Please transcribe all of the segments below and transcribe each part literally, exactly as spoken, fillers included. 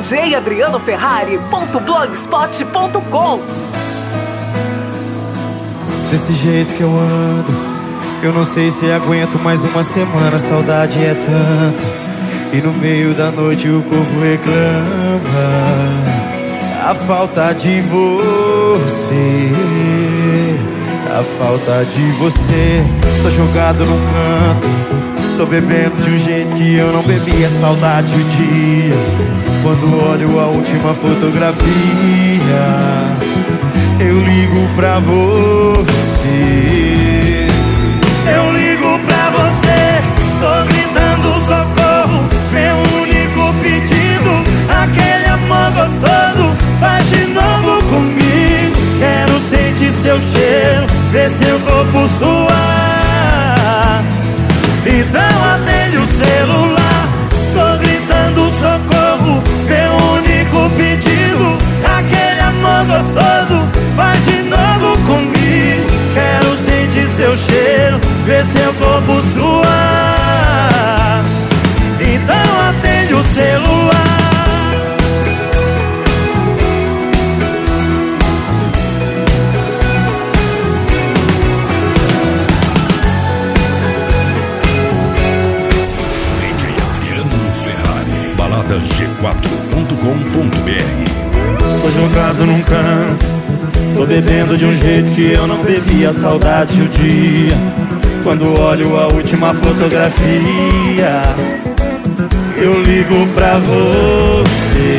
j adriano ferrari ponto blogspot ponto com. Desse jeito que eu ando, eu não sei se aguento mais uma semana. A saudade é tanta, e no meio da noite o corpo reclama a falta de você, a falta de você. Tô jogado num canto, tô bebendo de um jeito que eu não bebia. Saudade o dia, quando olho a última fotografia. Eu ligo pra você, eu ligo pra você, tô gritando socorro, meu único pedido, aquele amor gostoso, faz de novo comigo. Quero sentir seu cheiro, ver seu corpo suar. Então atende o celular, tô gritando socorro, meu único pedido, aquele amor gostoso, faz de novo comigo. Quero sentir seu cheiro, ver seu corpo suar. Então atende o celular. balada g quatro ponto com ponto b r. Tô jogado num canto, tô bebendo de um jeito que eu não bebia. Saudade o dia, quando olho a última fotografia. Eu ligo pra você,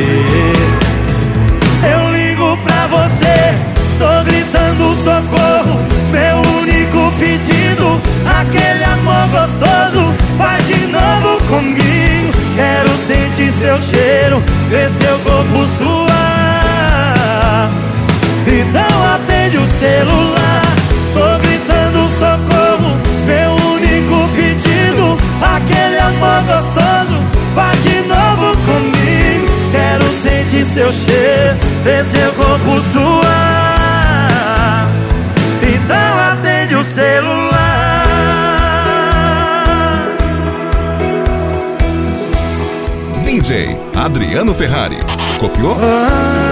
eu ligo pra você, tô gritando socorro, meu único pedido, aquele amor gostoso, faz de novo comigo. Quero sentir seu cheiro, ver seu corpo suar. Então atende o celular, tô gritando socorro, meu único pedido, aquele amor gostoso, faz de novo comigo. Quero sentir seu cheiro, ver seu corpo suar. Então atende o celular. D J Adriano Ferrari. Copiou? Ah.